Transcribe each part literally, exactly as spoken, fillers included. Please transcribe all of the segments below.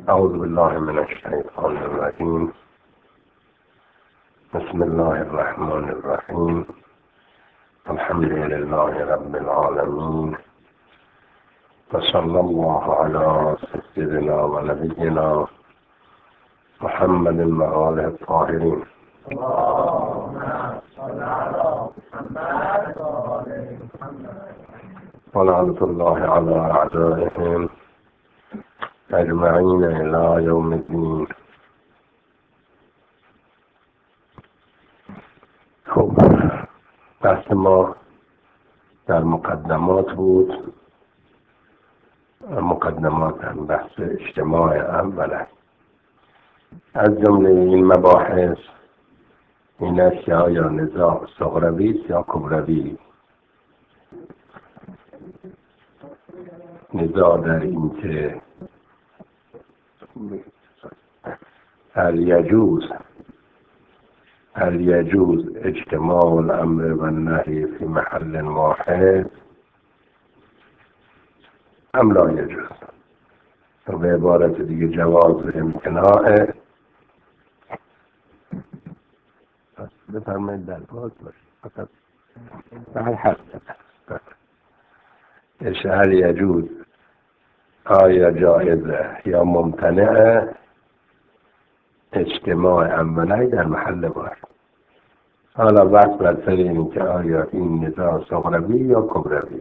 أعوذ بالله من الشيطان الرجيم. بسم الله الرحمن الرحيم. الحمد لله رب العالمين، وصلى الله على سيدنا ونبينا محمد وآله الطاهرين. ولعنة الله على أعدائهم أجمعين إلى يوم الدين. خب بحث ما در مقدمات بود. مقدمات هم بحث اجتماع اوله. از جمله این مباحث این است که آیا نزاع صغروی است یا کبروی. نزاع در این که هل یجوز هل یجوز اجتماع الامر و النهی فی محل واحد ام لا یجوز. و به عبارت دیگه جواز امتناع. بفرمایید در باز باشه فقط به هر حد هل یجوز آیا جایزه یا ممتنعه اجتماع امنی در محل واحد. حالا بحث بر سر این که آیا این نزاع صغروی یا کبروی.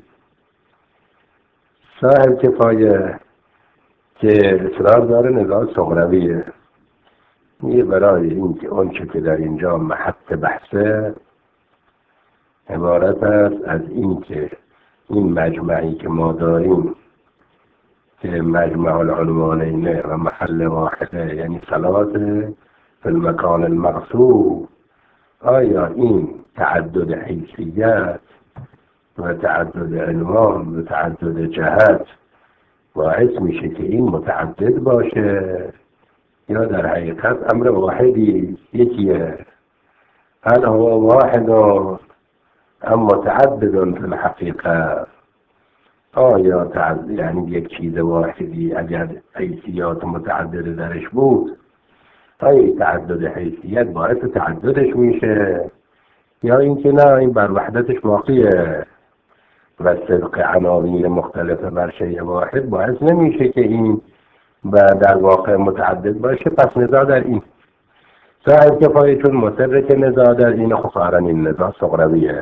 صاحب کفایه که اصرار داره نزاع صغرویه، یه برای این که اونچه که در اینجا محط بحثه عبارت است از این که این مجمعی که ما داریم که مجمع العنوانین و محل واحده، یعنی صلاة فی المکان المغصوب، آیا این تعدد حیثیت و تعدد عنوان و تعدد جهت باعث میشه که این متعدد باشه یا در حقیقت امر واحدی یکیه؟ هل هو واحد ام متعدد فی الحقیقه؟ آیا تعدد یعنی یک چیز واحدی اگر حیثیات متعدد درش بود آیا تعدد حیثیت باعث تعددش میشه یا اینکه نه این بر وحدتش باقیه و صدق عناوین مختلفه بر شیء واحد باعث نمیشه که این در واقع متعدد باشه؟ پس نزاع در این. صاحب کفایه چون مصره که نزاع در این، خصوصا این نزاع صغرویه.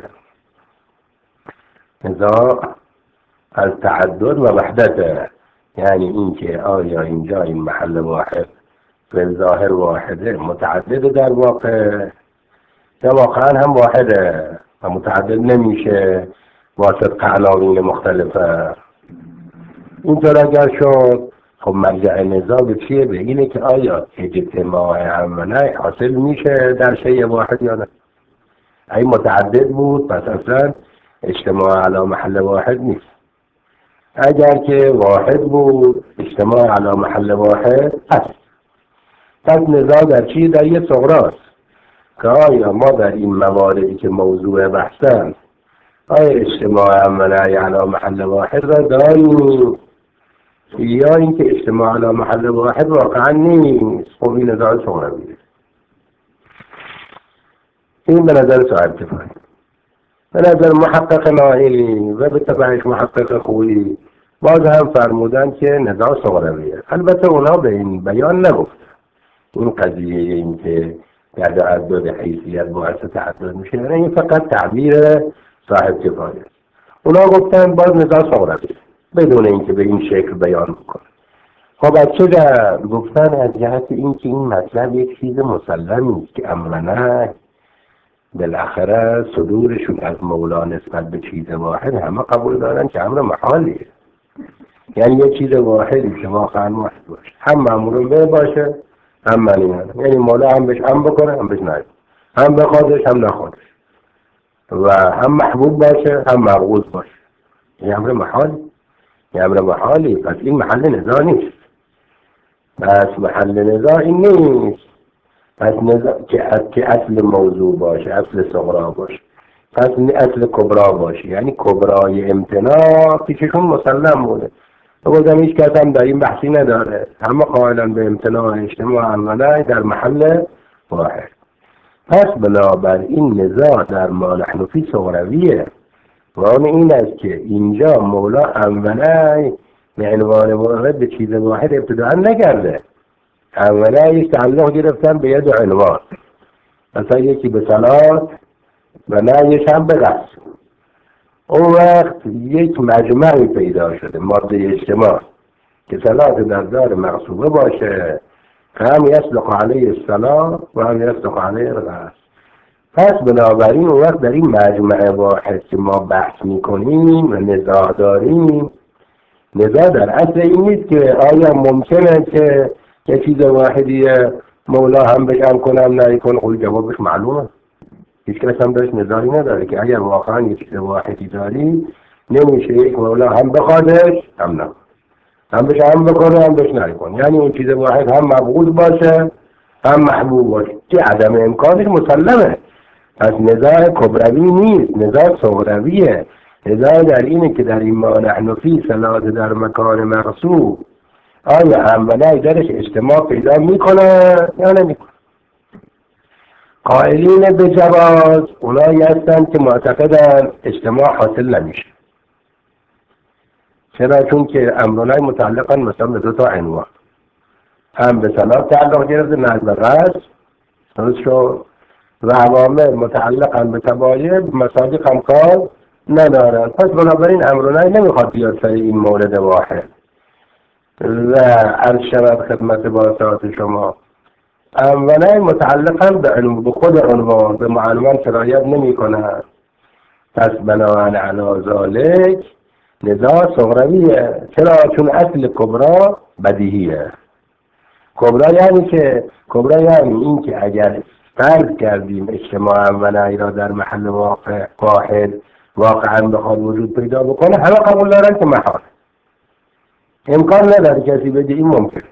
نزاع از تعدد و وحدته، یعنی این که آیا اینجا این محل واحد به ظاهر واحده متعدد در واقع یا واقعا هم واحده و متعدد نمیشه واسط عناوین مختلفه. اینطور اگر شد خب مرجع نزاع به چیه؟ به اینه که آیا اجتماع امنه حاصل میشه در شیء واحد یا نه. این متعدد بود پس اصلا اجتماع علی محل واحد نیست. اگر که واحد بود اجتماع علی محل واحد هست. پس نزاع در چی؟ در یه صغراست که آیا ما در این مواردی که موضوع بحثن آیا اجتماع امنه علی محل واحد را داریم یا اینکه اجتماع علی محل واحد واقعا نیست. خب این نزاع صغرویه. این به نظر صاحب کفایه. به نظر محقق نائلی و به تبعش محقق خویی باز هم فرمودن که نزاع صغرویه. البته اونا به این بیان نگفت این قضیه این که در تعدد حیثیت باعث تعدد میشه، یعنی این فقط تعبیر صاحب کفایه. اونا گفتن باز نزاع صغرویه بدون اینکه به این شکل بیان بکنه. خب از چه جهت گفتن؟ از جهت این که این مطلب یک چیز مسلمی است که امرنه بالاخره صدورشون از مولا نسبت به چیز واحد همه قبول دارن که امر محالیه. یعنی یک چیز واحدی که واقعا واحد باشه، هم مأمور به باشه هم منیانه، یعنی مولا هم بهش هم بکنه هم بهش نهی، هم بخوادش هم نخوادش، و هم محبوب باشه هم مرغوب باشه. این امر محالی، این امر محالی. پس این محل نزاع نیست. پس محل نزاع این نیست. پس نزاع که اصل موضوع باشه، اصل صغرا باشه، پس اصل کبرا باشه، یعنی کبرای امتناع پیششون مسلم بوده. گفتم هیچ کس هم در این بحثی نداره، همه قائلن به امتناع اجتماع عمله در محل واحد. پس بنابراین نزاع در ما نحن فی صغرویه و آن این است که اینجا مولا عمله به عنوان مورد به چیز واحد ابتداء نکرده، عمله یک تعلق گرفتن به ید عنوان، مثلا یکی به صلات و نهیش هم به قصد. اون وقت یک مجمعی پیدا شده ماده اجتماع که صلات در دار مغصوبه باشه، هم یصلح علیه الصلاة و هم یصلح علیه القصد. پس بنابراین اون وقت در این مجمع واحد که ما بحث میکنیم و نزاع داریم، نزاع در اصل این نیست که آیا ممکنه که یه چیز واحدی مولا هم بشم کنم نه کن. خود جوابش معلومه، هیچ کس هم داشت نزاعی نداره که اگر واقعا یه چیز واحدی داری نمیشه یک مولا هم بخوادش هم نه، هم بشه هم بکنه هم بش نکن، یعنی اون چیز واحد هم مبغوض باشه هم محبوب باشه که عدم امکانش مسلمه. پس نزاع کبروی نیست، نزاع صغرویه. نزاع در اینه که در این ما نحن فی صلات در مکان مغصوب آیا عمله درش اجتماع پیدا میکنه یا نمیکنه. قائلین به جواز اونایی هستن که معتقدن اجتماع حاصل نمیشه. چرا؟ چون که امرونای متعلقا مثلا به دو تا عنوان، هم به صلات تعلق گرفته نه به قصد، درست شد، و عوامل متعلقا به تباید مصادیق هم کار ندارن. پس بنابراین امرونای نمیخواد بیاد سر این مورد واحد و عرض شود خدمت باسطات شما امرونای متعلقا به خود عنوان به معلومان سرایت نمی کنن. پس بنابراین علی ذالک نزاع صغرویه. چرا؟ چون اصل کبرا بدیهیه. کبرا یعنی که کبرا یعنی این که اگر فرض کردیم اجتماع عملی را در محل واقع واحد واقعا بخواد وجود پیدا بکنه، همه قبول دارن که محال، امکان نداره کسی بگه این ممکنه.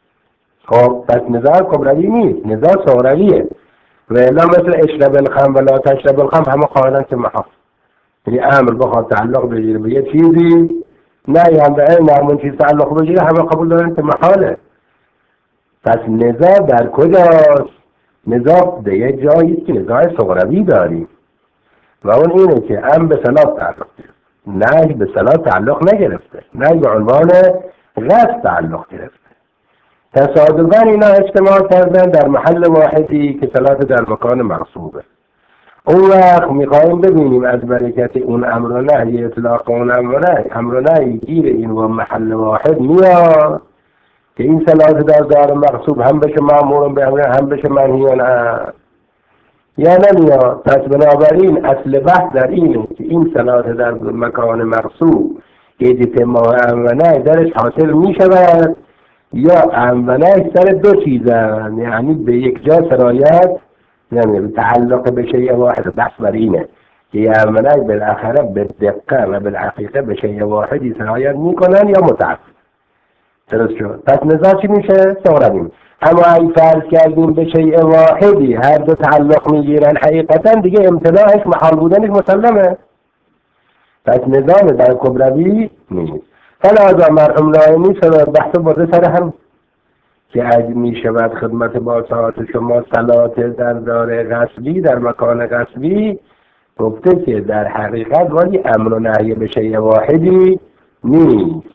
خب پس نزاع کبروی نیست، نزاع صغرویه. و الا مثل اشرب الخمر ولا تشرب الخمر همه قائلن که محال، یعنی امر بخواد تعلق بگیره به یه چیزی نه هم به این همون چیز تعلق بگیره همه قبول دارن که محاله. پس نزاع در کجاست؟ نزاع به یه جاییست که نزاع صغروی داریم و اون اینه که امر به صلات تعلق گرفته، نهی به صلات تعلق نگرفته، نهی به عنوان قصد تعلق گرفته. تصادفاً اینا اجتماع کردن در محل واحدی که صلات در مکان مغصوبه. اون وقت میخوایم ببینیم از برکت اون امر و نهی، اطلاق اون امر و نهی، امر و نهی گیر این و محل واحد میاد که این صلات در دار مغصوب هم بشه مأمور به امر هم بشه منهی عنه یا نمیاد. پس بنابراین اصل بحث در اینه که این صلات در مکان مغصوب اجتماع امر و نهی درش حاصل میشود یا امر و نهی سر دو چیزن، یعنی به یک جا سرایت یعنی تعلق به شیء واحد. بحث بر اینه که یه امر و نهی بالاخره به دقت و بالحقیقه به شیء واحدی سرایت میکنن یا متعدد. درست شد؟ پس نزاع چی میشه؟ صغروی. اما اگه فرض کردیم به شیء واحدی هر دو تعلق میگیرن حقیقتا دیگه امتناعش محال بودنش مسلمه. پس نزاع در کبروی نیست. فلذا مرحوم نایمی سر بحث برده سر هم که اگه میشود خدمت باسطات شما صلات در دار غصبی در مکان غصبی گفته که در حقیقت ولی امر و نهی به شیء واحدی نیست،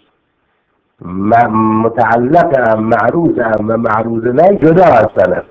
متعلق هم معروض هم و معروض نهی جدا هستن.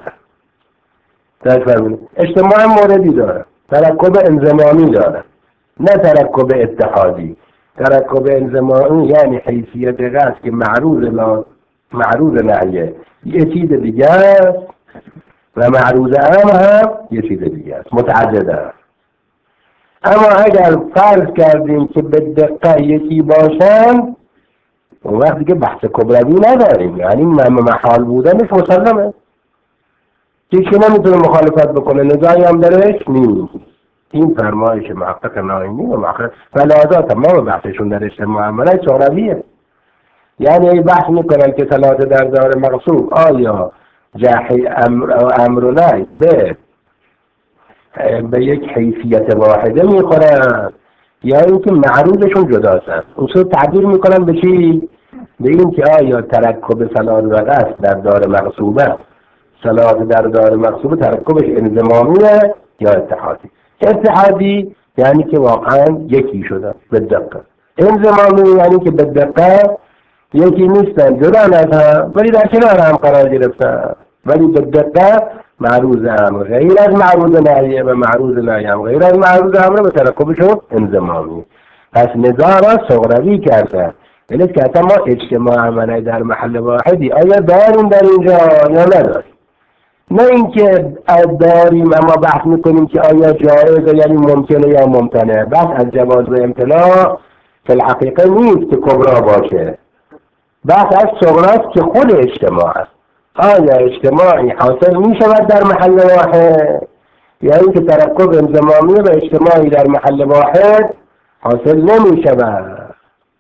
اجتماع موردی داره، ترکب انضمامی داره، نه ترکب اتحادی. ترکب انضمامی یعنی حیثیت قصد که معروض لا معروض نهیه یه چیز دیگه است و معروض هم هم یه چیز دیگه است، متعدد است. اما اگر فرض کردیم که به دقت یکی باشن اون وقت دیگه بحث کبروی نداریم، یعنی محال بودنش مسلمه، هیچی نمیتونه مخالفت بکنه، نزاعی هم درش نیست. این فرمایش محقق نایمی و محقق فلذا تمام بحثشون در اجتماع عملی صغرویه. یعنی ای بحث میکنن که صلات در دار مغصوب آیا جاحی امر و امر و نهی به به یک حیثیت واحده میخورن یا اینکه معروضشون جداست. اصول تعبیر میکنن به چی؟ به این که آیا ترکب صلات و قصد در دار مقصوبه، صلات در دار مقصوبه ترکبش انضمامیه یا اتحادی؟ اتحادی یعنی که واقعا یکی شده به دقت. انضمامی یعنی که به دقت یکی نیستن، جدا از هم ولی در کنار هم قرار گرفتن، ولی به دقت معروض امر غیر از معروض نهیه و معروض نهیه هم غیر از معروض امر به ترکبشون انضمامی. پس نزاع را صغروی کردن. یعنی که ما اجتماع عملی در محل واحدی آیا داریم در اینجا یا نداریم؟ نه اینکه داریم اما بحث میکنیم که آیا جایزه یعنی ممکنه یا ممتنه. بحث از جواز و امتناع که الحقیقه نیست که کبرا باشه، بحث از صغراست که خود اجتماع است. آیا اجتماعی حاصل میشود در محل واحد یا اینکه ترکب انضمامی و اجتماعی در محل واحد حاصل نمیشود؟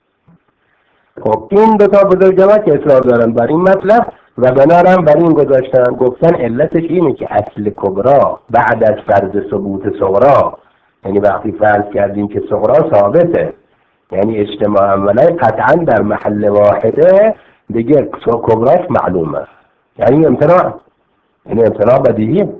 خب این دو تا بزرگوار که اصرار دارن بر این مطلب و بنارم بر این گذاشتن، گفتن علتش اینه که اصل کبرا بعد از فرض ثبوت صغرا، یعنی وقتی فرض کردیم که صغرا ثابته یعنی اجتماع عملی قطعا در محل واحده، دیگه کبراش معلومه، یعنی امتناع، یعنی امتناع بدیهیه.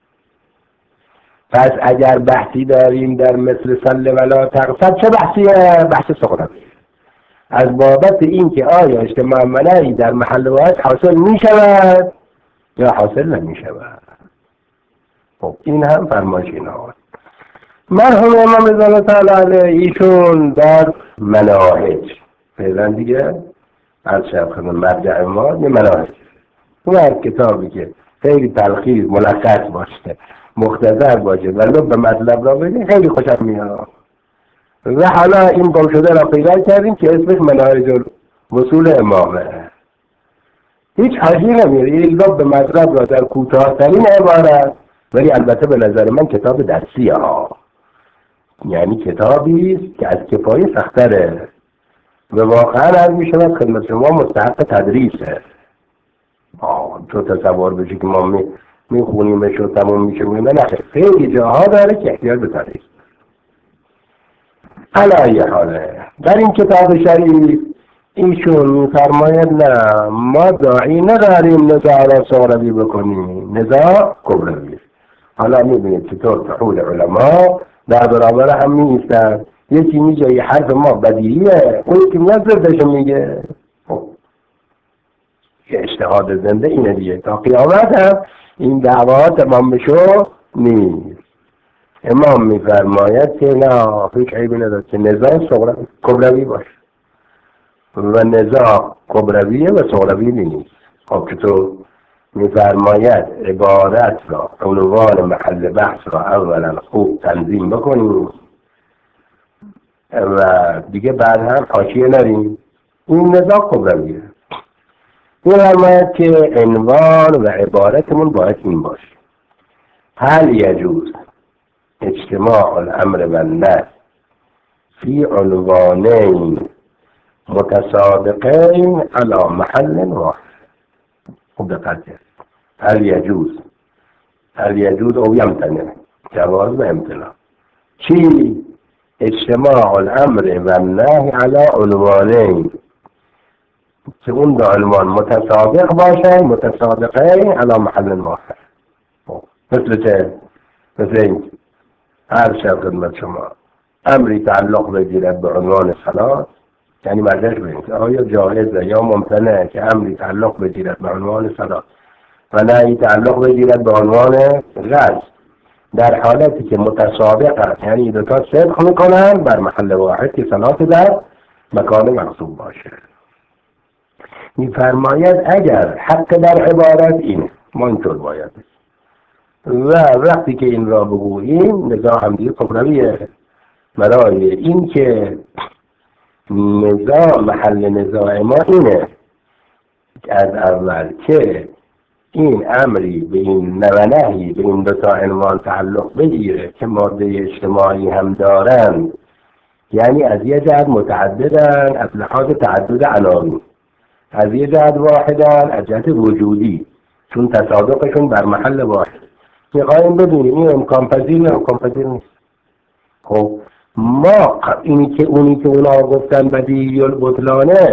پس اگر بحثی داریم در مثل صل ولا تقصد، چه بحثیه؟ بحث صغروی از بابت این که آیا اجتماع عملی در محل واحد حاصل می شود یا حاصل نمی شود. خب این هم فرمایش اینا. مرحوم امام رضا تعالی علیه ایشون در مناهج فعلا دیگه از شب خدمت مرجع ما یه مناهج اون هر کتابی که خیلی تلخیص ملخص باشه مختصر باشه ولی به مطلب را بگه خیلی خوشم میاد. و حالا این گم شده را پیدا کردیم که اسمش مناهج الوصول امامه. هیچ حاجی نمیره، این لب به مطلب را در کوتاه‌ترین عبارت، ولی البته به نظر من کتاب درسیه ها، یعنی کتابی است که از کفایه سختره و واقعا عرض می شود خدمت شما مستحق تدریسه. آه تو تصور بشی که ما می میخونیمش و تموم میشه و نه، خیلی جاها داره که احتیاج به تدریس. علی حاله در این کتاب شریف ایشون میفرماید نه ما داعی نداریم نزاع را صغروی بکنیم، نزاع کبروی. حالا میبینید چطور فحول علما در برابر هم نیستن، یکی میگه یه حرف ما بدیهیه اون یکی میاد زردش میگه. یه اجتهاد زنده اینه دیگه، تا قیامت هم این دعوا تمام بشو نیست. امام میفرماید که نه هیچ عیبی نداره که نزاع صغروی کبروی باشه و نزاع کبرویه و صغروی نیست. خب چطور؟ میفرماید عبارت را عنوان محل بحث را اولا خوب تنظیم بکنیم و دیگه بعد هم حاشیه نریم. این نزاع کبرویه. میفرماید که عنوان و عبارتمون باید این باشه: هل یجوز اجتماع الامر و النهی فی عنوانین متسابقین علی محل واحد. خوب دقت کنید. هل یجوز هل یجوز او یمتنع، جواز و امتناع. چی؟ اجتماع الامر و النهی علی عنوانین، که اون دو عنوان متسابق باشن، متسابقین علی محل واحد. مثل چه؟ مثل این هر شب خدمت شما امری تعلق بگیرد به عنوان صلات، یعنی مرجعش بینید آیا جایزه یا ممتنه که امری تعلق بگیرد به عنوان صلات و نهی تعلق بگیرد به عنوان غسل، در حالتی که متسابق است، یعنی دو تا صدق میکنن بر محل واحد که صلات در مکان مقصود باشه. میفرماید اگر حق در عبارت اینه ما اینطور باید و وقتی که این را بگوییم نزاع هم دیگه کبرویه، برای این که نزاع محل نزاع ما اینه از اول که این امری به این نهی به این دو تا عنوان تعلق بگیره که ماده اجتماعی هم دارن، یعنی از یه جهت متعددن از لحاظ تعدد عناوین، از یه جهت واحدن از جهت وجودی چون تصادقشون بر محل واحد. میخوایم ببینیم این امکان پذیر نه امکان پذیر نیست. خب ما اینی که اونی که اونا گفتن بدیهی البطلانه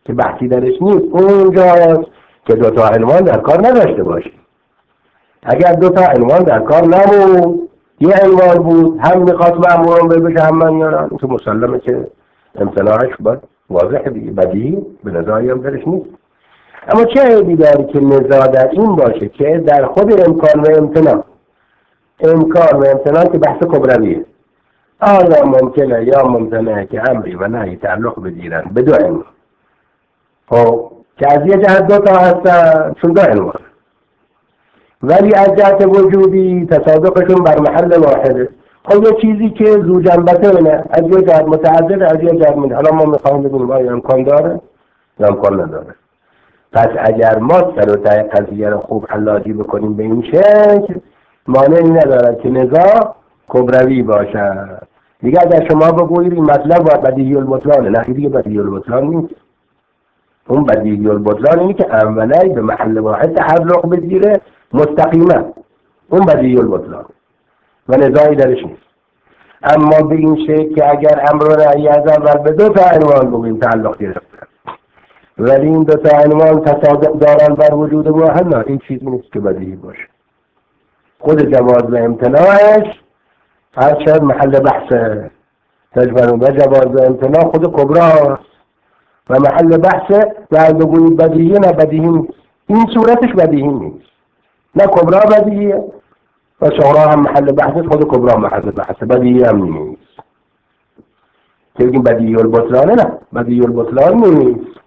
که بحثی درش نیست، اونجاست که دو تا عنوان در کار نداشته باشی. اگر دو تا عنوان در کار نبود، یه عنوان بود، هم میخواست مأموران بشه هم من یاران، تو مسلمه که امتناعش باید واضح دیگه، بدیهی به نظاری هم درش نیست. اما چه عیبی داره که نزاع در این باشه که در خود امکان و امتناع، امکان و امتناع که بحث کبرویه، آیا ممکنه یا ممکنه که امری و نهی تعلق بگیرن به دو عنوان، خب که از یه جهت دو تا هستن چون دو عنوان، ولی از جهت وجودی تصادقشون بر محل واحده. خب یه چیزی که زو جنبتونه، از یه جهت متعدد، از یه جهت من، حالا ما میخوایم ببینیم آیا امکان داره یا امکان نداره. پس اگر ما سر و ته قضیه رو خوب حلاجی بکنیم به این شکل، مانعی ندارد که نزاع کبروی باشد. دیگه اگر شما بگویید این مطلب باید بدیهی البطلانه، نه دیگه بدیهی البطلان نیست. اون بدیهی البطلان اینه که اولی به محل واحد تعلق بگیره مستقیما، اون بدیهی البطلان و نزاعی درش نیست. اما به این شکل که اگر امر و نهی از اول به دو تا عنوان بگیم تعلق گرفته، ولی این دو تا عنوان تصادق دارن بر وجود واحد، نه این چیز نیست که بدیهی باشه. خود جواز و امتناعش هر شد محل بحثه، تجبرون و جواز و امتناع خود کبرا و محل بحثه و از بگویید بدیهی نه بدیهی نیست. این صورتش بدیهی نیست، نه کبرا بدیهیه و شورا هم محل بحثه، خود کبرا محل بحثه، بدیهی هم نیست. که بگیم بدیهی البطلانه، نه بدیهی البطلان نیست.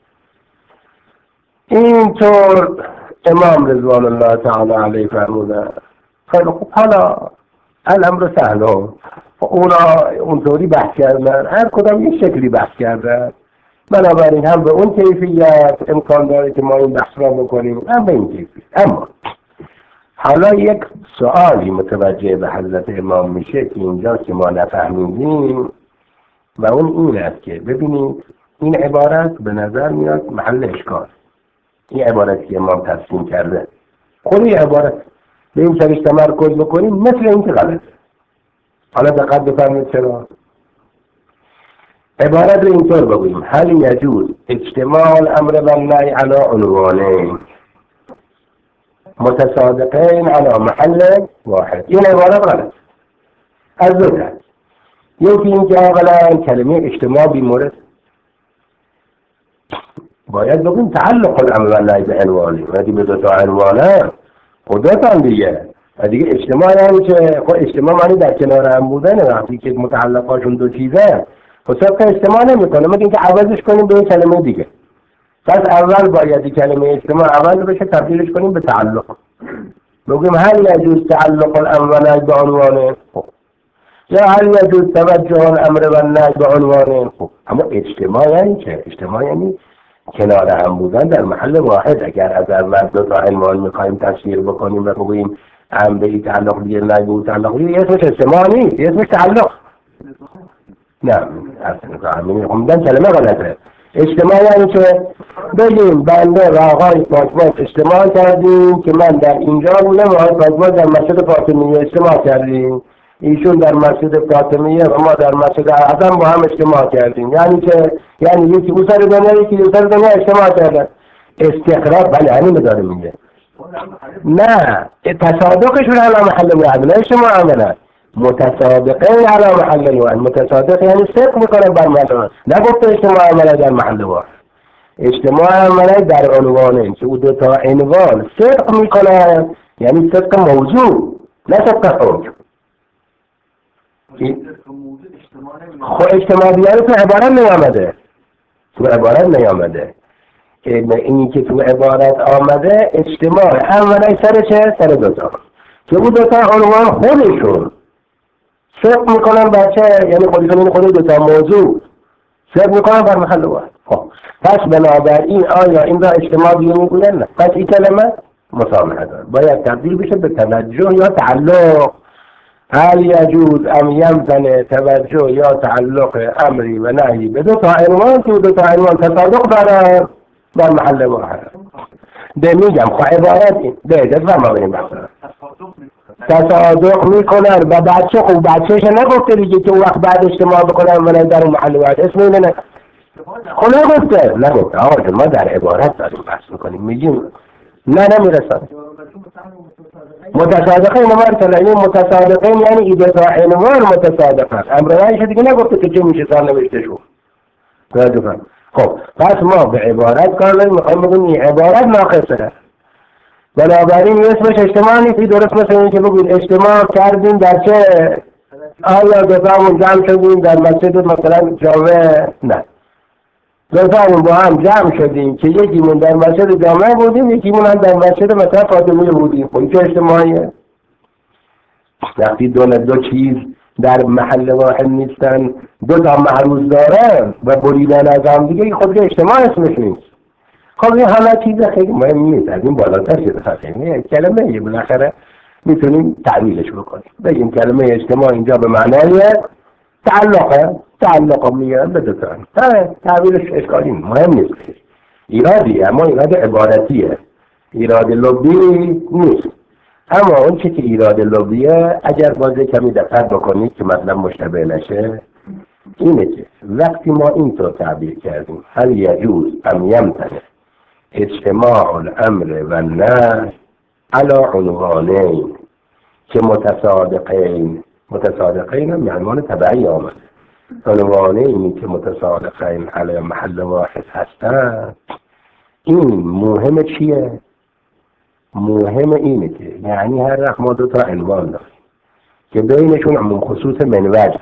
اینطور امام رضوان الله تعالی علیه فرمودن خیلی خوب، حالا الامر سهل ها، اونا اونطوری بحث کردن، هر کدام یک شکلی بحث کردن، بنابراین هم به اون کیفیت امکان داره که ما این بحث را بکنیم، هم به این کیفیت. اما حالا یک سوالی متوجه به حضرت امام میشه که اینجا که ما نفهمیدیم و اون این است که ببینید این عبارت به نظر میاد محل اشکال. این عبارت که امام تصمیم کرده، خود این عبارت به این سرش تمرکز بکنیم مثل این که غلطه. حالا دقت بفرمایید چرا. عبارت رو اینطور بگوییم: هل یجوز اجتماع الامر والنهی علی عنوانین متصادقین علی محل واحد. این عبارت غلط از دو جهت. یکی این که اولا کلمه اجتماع بی مورد، باید بگویم تعلق الامر والنهی به عنوانی، ولی به دو تا عنوانه خودتان دیگه دیگه اجتماع یعنی که خود اجتماع معنی در کنار هم بودن، وقتی که متعلقاشون دو چیزه خب که اجتماع نمیکنه، مگه اینکه عوضش کنیم به کلمه دیگه. پس اول باید کلمه اجتماع اول بشه تبدیلش کنیم به تعلق، بگیم هل یجوز تعلق الامر والنهی به عنوانه، خب یا هل یجوز توجه الامر والنهی به عنوانه. خب اما اجتماع یعنی چه؟ اجتماع یعنی کنار هم بودن در محل واحد. اگر از اول دو تا عنوان میخوایم تفسیر بکنیم و بگوییم هم به این تعلق بگیر نه به تعلق بگیر، اسمش اجتماع نیست، اسمش تعلق. نه اصلا همین کلمه غلطه. اجتماع یعنی که بگیم بنده و آقای فاطمه اجتماع کردیم که من در اینجا بودم و آقای فاطمه در مسجد فاطمیه اجتماع کردیم، ایشون در مسجد فاطمیه و ما در مسجد اعظم با هم اجتماع کردیم. یعنی که یعنی یکی اون سر دنیا یکی اون سر دنیا اجتماع کردن. استقرار بله همین داره میگه. نه تصادقشون علی محل واحد، نه اجتماع عملا متصادقین علی محل واحد. متصادق یعنی صدق میکنن بر محل واحد، نه گفت اجتماع عملا در محل واحد. اجتماع عملا در عنوانه که او دو تا عنوان صدق میکنن، یعنی صدق موضوع نه صدق حکم. خب اجتماع بیاره تو عبارت نیامده، تو عبارت نیامده. اینی که تو عبارت آمده اجتماع اولا سر چه؟ سر دوتا که او دوتا عنوان خودشون صدق میکنن بر چه؟ یعنی خودشون این خود دوتا موضوع صدق میکنن بر محل واحد. خب پس بنابراین آیا این را اجتماع بیه میگوین؟ نه. پس این کلمه مسامحه داره، باید تبدیل بشه به توجه یا تعلق. هل یجوز ام یمتنع توجه یا تعلق امری و نهی به دو تا عنوان که دو تا عنوان تصادق دارن در محل واحد. ده میگم خب عبارت این ده ده ما بریم بحثا تصادق میکنن و بچه خوب بچهش نگفته دیگه که اون وقت بعد اجتماع بکنن و در محل واحد اسم اینه نه خب نگفته نگفته آقا ما در عبارت داریم بحث میکنیم میگیم نه نمیرسن متصادقین ما ارتلعیم متصادقین یعنی ایده تا عنوان متصادق است امرایش دیگه نگفته که چه میشه سال نوشته شو خب پس ما به عبارت کار داریم میخوایم بگیم این عبارت ناقصه بنابراین اسمش اجتماع نیستی درست مثل این که بگید اجتماع کردیم در چه آیا دوتامون جمع شدیم در مسجد مثلا جامعه نه دوتامون با هم جمع شدیم که یکیمون در مسجد جامعه بودیم یکیمون هم در مسجد مثلا فاطمیه بودیم خب چه اجتماعیه وقتی دو دو چیز در محل واحد نیستن دو تا محروز دارن و بریدن از هم دیگه خود اجتماع اسمش نیست خب این همه چیز خیلی مهم نیست از این بالاتر شده خیلی کلمه یه بالاخره میتونیم تعمیلش بکنیم بگیم کلمه اجتماع اینجا به معنای تعلقه تعلق میگن به دوتان تعمیلش اشکالی مهم نیست ایرادی اما ایراد عبارتیه ایراد لبی نیست اما اون چی که ایراد لبیه اگر بازه کمی دقت بکنید که مطلب مشتبه نشه اینه که وقتی ما اینطور تعبیر کردیم هل یجوز ام یمتنع اجتماع الامر و النهی علی عنوانین که متصادقین متصادقین هم عنوان تبعی آمد عنوانینی که متصادقین علی محل واحد هستن این مهم چیه؟ مهم اینه که یعنی هر وقت ما دو تا عنوان داریم که بینشون عموم خصوص منوج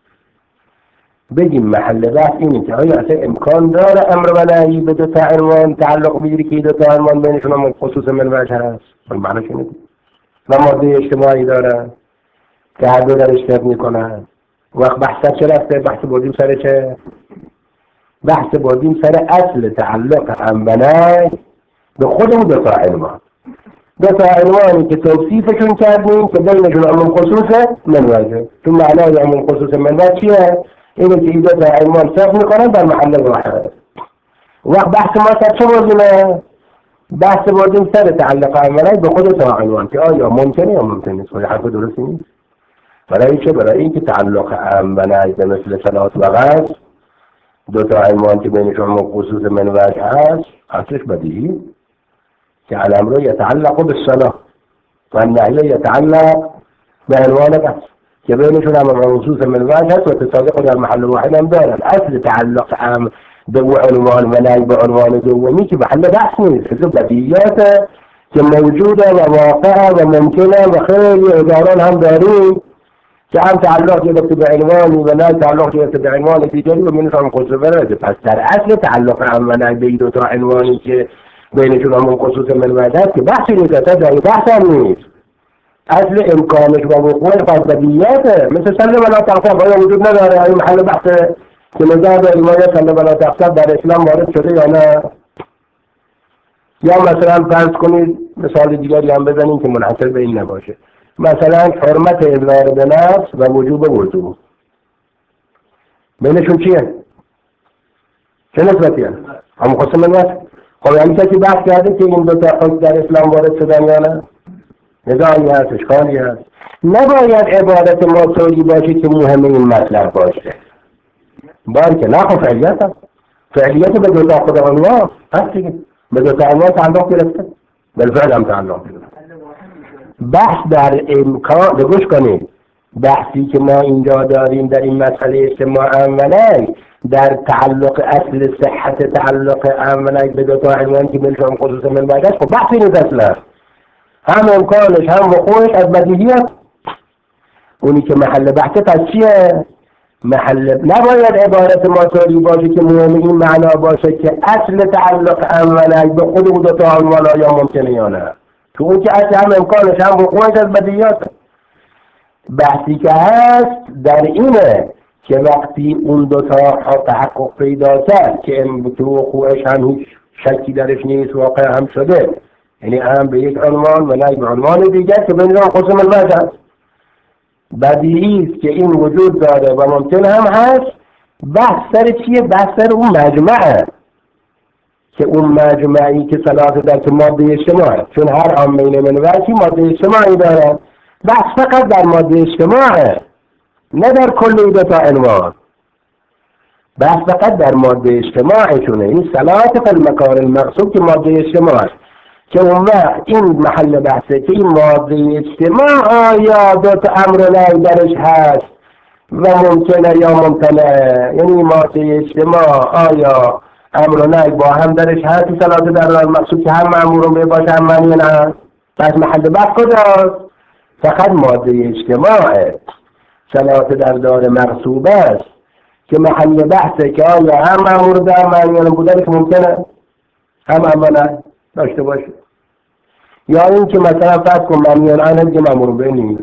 بگیم محل بحث اینه که آیا اصلا امکان داره امر و نهی به دو تا عنوان تعلق بگیری که دو تا عنوان بینشون عموم خصوص منوج هست معنیش اینه و ماده اجتماعی داره که هر دو در اشتراک میکنن وقت بحث چه رفته؟ بحث بردیم سر چه؟ بحث بردیم سر اصل تعلق امر به خود اون دو تا عنوان دو تا عنوانی که توصیفشون کردیم که بینشون عموم خصوص منوجه تو معنای عموم خصوص منوج چیه؟ اینه که این دو تا عنوان صرف میکنن در محل واحد وقت بحث ما سر چه بردیم؟ بحث بردیم سر تعلق امر به خود تا عنوان که آیا ممکنه یا ممکن نیست ولی حرف درستی نیست برای چه؟ برای اینکه تعلق امر به مثل صلات و غسل دو تا عنوان که بینشون عموم خصوص منوج هست اصلش بدیهی که الامر یتعلق بالصلاة و النهی یتعلق به عنوان غسل که بینشون هم خصوص منوج هست و تصادق در محل واحد هم دارن اصل تعلق امر به عنوان و نهی به عنوان دومی که محل بحث نیست که بدیهیات که موجوده و واقعه و ممکنه و خیلی اداران هم داریم که هم تعلق گرفته به عنوانی و نه تعلق گرفته به عنوان دیگری و بینشون خصوص منوج پس در اصل تعلق امر و نهی به دو تا عنوانی که بینشون همون خصوص منوج هست که بحثی نیست تا جایی بحث هم نیست اصل امکانش و وقوعش بدیهیاته مثل سلم ولا تغصب آیا وجود نداره این محل بحث که نظر داریم آیا سلم ولا تغصب در اسلام وارد شده یا نه یا مثلا فرض کنید مثال دیگری هم بزنیم که منحصر به این نباشه مثلا حرمت اظهار به نفس و وجوب وضو بینشون چیه؟ چه نسبتی هست؟ همون خصوص منوج خب یعنی کسی بحث کرده که این دو تا حکم در اسلام وارد شدن یا نه؟ نزاعی هست، اشکالی هست. نباید عبادت ما طوری باشه که مهم این مطلب باشه. باید که نه خب فعلیت هست. فعلیت به دو تا خود عنوان هست دیگه. به دو تا عنوان تعلق گرفته. بالفعل هم تعلق گرفته. بحث در امکان گوش کنید. بحثی که ما اینجا داریم در این مسئله اجتماع عملی در تعلق اصل صحت تعلق عملی به دو تا عنوان که بینشون خصوص منوج است خب بحثی نیست اصلا هم امکانش هم وقوعش از بدیهیات اونی که محل بحث پس چیه؟ محل نباید عبارت ما طوری باشه که مهم این معنا باشه که اصل تعلق عملی به خود اون دو تا عنوان آیا ممکنه یا نه تو اون که اصل هم امکانش هم وقوعش از بدیهیات بحثی که هست در اینه که وقتی اون دو تا تحقق پیدا کرد که تو وقوعش هم هیچ شکی درش نیست واقع هم شده یعنی هم به یک عنوان و نه به عنوان دیگر که بین اون خصوص منوج هست بدیهی است که این وجود داره و ممکن هم هست بحث سر چیه؟ بحث سر اون مجمعه که اون مجمعی که صلاحات در که ماده اجتماعه چون هر عامین منوجی ماده اجتماعی داره بحث فقط در ماده اجتماعه نه در کل دو تا عنوان بحث فقط در ماده اجتماعشونه. این صلات فی المکان المقصود که ماده اجتماع که اون وقت این محل بحثه که این ماده اجتماع آیا دو تا امر و نهی درش هست و ممکنه یا ممکنه، یعنی ماده اجتماع آیا امر و نهی با هم درش هست این صلات در المقصود که هم مأمورون به باشه هم منهی نه. پس محل بحث کجاست؟ فقط ماده اجتماعه. صلات در دار مغصوب است که محل بحثه که آیا هم مأمور به هم منهی بودن که ممکنه هم امانه داشته باشه، یا این که مثلا فرض کن منهی عنه دیگه مأمور به نیست،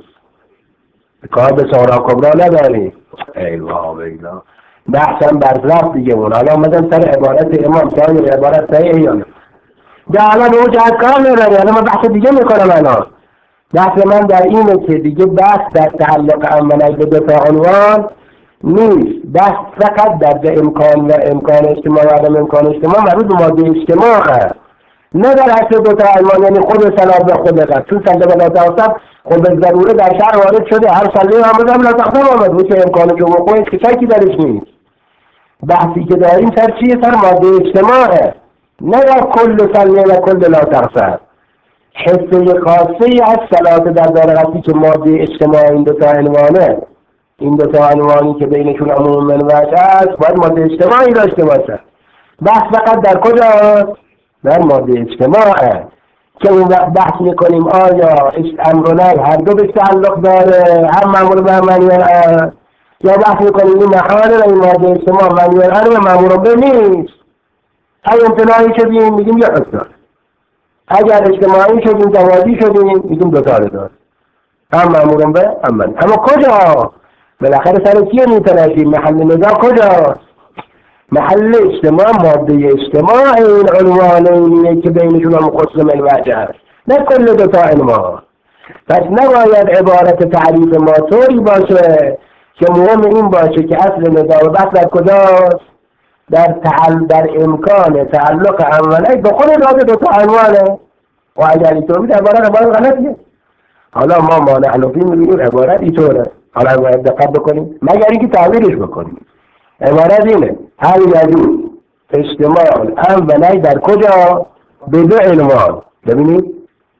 کار به صغرا کبرا نداری. ایوا بیلا بحثم برزرف دیگه اون. حالا مثلا سر عبارت امام که عبارت صحیح یا نه ده الان اون جهت کار نداری. الان من بحث دیگه میکنم. الان بحث من در اینه که دیگه بحث در تعلق امانه به دو تا عنوان نیست، بحث فقط در امکان و امکان اجتماع و عدم امکان اجتماع مربوط به ماده اجتماعه، نه در اصل دو تا عنوان. یعنی خود صلات به خود قد چون سنده و لا تقسم خود به ضروره در شهر وارد شده، هر سنده هم هم لا تقسم آمد بود که امکان جو وقوعش که شکی درش نیست. بحثی که داریم سر چیه؟ سر ماده اجتماعه، نه در کل سنده و کل لا تقسم. حصه خاصی از صلات در دار قدی که ماده اجتماع این دو تا عنوانه، این دو تا عنوانی که بینشون عموم منوعه است باید ماده اجتماعی داشته باشه. بحث فقط در کجا؟ در ماده اجتماعه که اون وقت بحث میکنیم آیا امر و نهی هر دو به تعلق داره، هم مأمور به هم منهی عنه، یا بحث میکنیم این محاله و این ماده اجتماع منهی عنه و مأمور به نیست. اگه امتناعی شدیم میگیم یا اصلا، اگر اجتماعی شدیم توازی شدیم میگیم دو تا داره، هم مأمور به هم منهی. اما کجا؟ بالاخره سر کیه میتراشیم؟ محل نزاع کجاست؟ محل اجتماع ماده اجتماع این عنوانینیه که بینشون هم خصوص منوعه هست، نه کل دو تا عنوان. پس نباید عبارت تعریف ما طوری باشه که مهم این باشه که اصل نزاع و بحث در کجاست؟ در تعل در امکان تعلق اولی به خود داده دو تا عنوانه. و اگر اینطور بود عبارت عبارت غلطیه. حالا ما ما نحنفی میبینیم عبارت اینطوره، حالا باید دقت بکنیم مگر اینکه تعبیرش بکنیم. عبارت اینه: هل یجوز اجتماع الامر و نهی در کجا؟ به دو عنوان. ببینید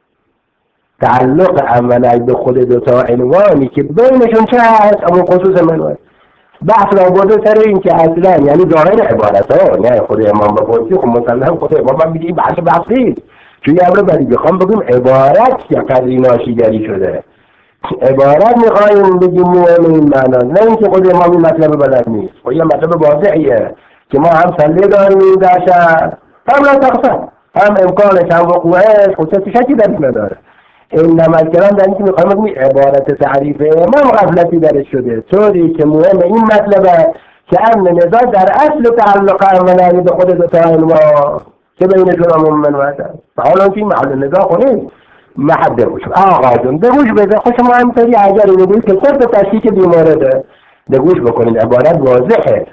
تعلق امر و نهی به خود دو تا عنوانی که بینشون چه هست؟ اما خصوص منوعه. بحث را برده سر این که اصلا یعنی ظاهر عبارت ها، نه خود امام بپرسی خب مسلم خود امام من میگه این بحث بحثی چون یه امر بدی بخوام بگیم عبارت که قدری ناشیگری شده، عبارت میخواییم بگیم مهم این معنا، نه اینکه خود امام این مطلب بلد نیست. خب یه مطلب واضحیه که ما هم سله داریم در شهر، هم لا تقسم، هم امکانش هم وقوعش خود چه شکی درش نداره. این نمکران در اینکه میخوایم بگیم عبارت تعریف امام غفلتی درش شده، طوری که مهم این مطلبه که امن نزاع در اصل تعلق امنانی به خود دو تا عنوان که بینشون هم منوعه است. حالا این محل نزاع خونه محل بگوش آقا جون بگوش بده خوش ما همطوری اگر اینو بگوش که صرف تشکیک بیمارده بگوش بکنید عبارت واضحه.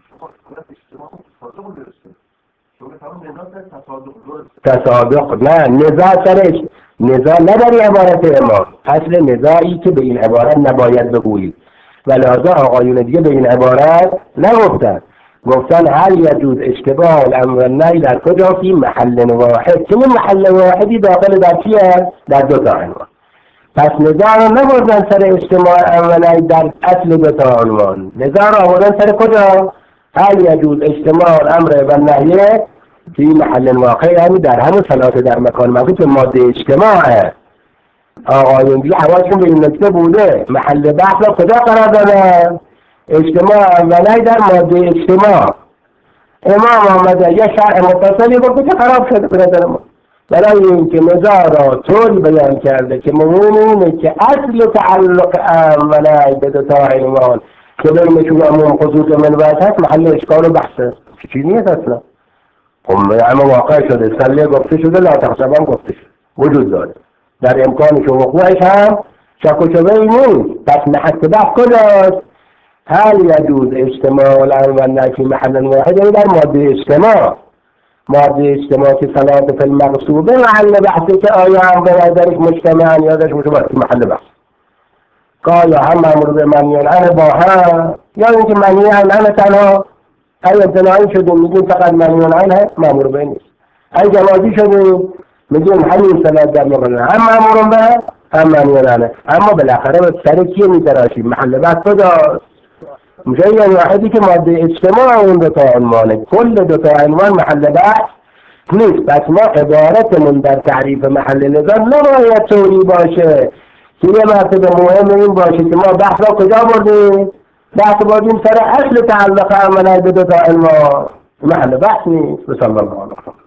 تصادق نه نزاع سرش نزاع نداری عبارت امام، اصل نزاعی که به این عبارت نباید بگویید و لحظه آقایون دیگه به این عبارت نگفتن، گفتن هل یجوز اشتباه الامر و النهی در کجا؟ فی محل واحد. چه محل واحدی داخل در چیه؟ در دو تا عنوان. پس نزاع رو نبردن سر اجتماع امر و نهی در اصل دو تا عنوان، نزاع رو آوردن سر کجا؟ هل یجوز اجتماع الامر و النهی فی محل واحد، یعنی در همون صلات در مکان موجود به ماده اجتماعه. آقایون دیگه حواسشون به این نکته بوده. محل بحث رو کجا قرار دادن؟ اجتماع و نهی در ماده اجتماع. امام آمده یه شرع متصلی گفته که خراب شده به نظر ما، برای اینکه نزاع را طوری بیان کرده که مهم اینه که اصل تعلق امر و نهی به دو تا عنوان که بینشون عموم خصوص منوعه هست محل اشکال و بحثه. چیزی نیست اصلا. اما واقع شده، سله گفته شده، لا تقسم هم گفته شده، وجود داره، در امکانش و وقوعش هم شک و شبهه‌ای نیست. پس محل بحث کجاست؟ هل یجوز اجتماع الامر و النهی فی محل واحد، یعنی در ماده اجتماع. ماده اجتماع که صلات فی المغصوبه محل بحثی که آیا هم به نظرش مجتمعن یا درش مشابه محل بحث که آیا هم مأمور به منهی عنه با هم یا اینکه منهی عنه تنها اگه امتناعی شدیم میگیم فقط منیون عنه مامور به نیست. اگه جوازی شدیم میگیم همین صلاة در مقابل هم مامور به هم منیون عنه. اما بالاخره به سر کیه میتراشیم؟ محل بحث کجاست؟ میشه یعنی واحدی که ماده اجتماع اون دوتا عنوانه، کل دوتا عنوان محل بحث نیست. پس ما عبارتمون در تعریف محل نظر نباید طوری باشه که یه مرتبه مهم این باشه که ما بحث را کجا بردیم؟ بحث بردیم سر اصل تعلق عمله به دوتا عنوان، محل بحث نیست. بسم الله.